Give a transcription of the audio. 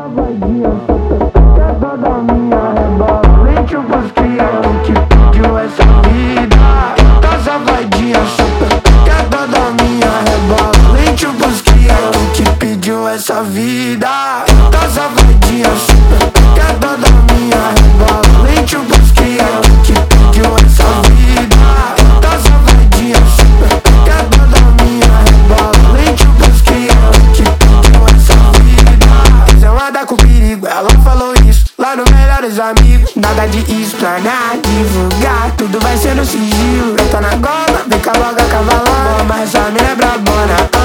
safadinha, safada da minha rebola. Nem te busquei, tu que pediu essa vida. Tá safadinha, safada da minha rebola. Nem te busquei, tu que pediu essa vida. Tá safadinha, safada da minha rebola. Nem te busquei, tu que pediu essa vida. Tá safadinha, safada da minha rebola. Nem te busquei, tu que pediu essa vida. Você anda com perigo, ela falou isso lá no Melhores Amigos. Nada de explanar, divulgar, tudo vai ser no sigilo. Eu tô na gola, vem com a loga cavalona. Mas essa mina é brabona.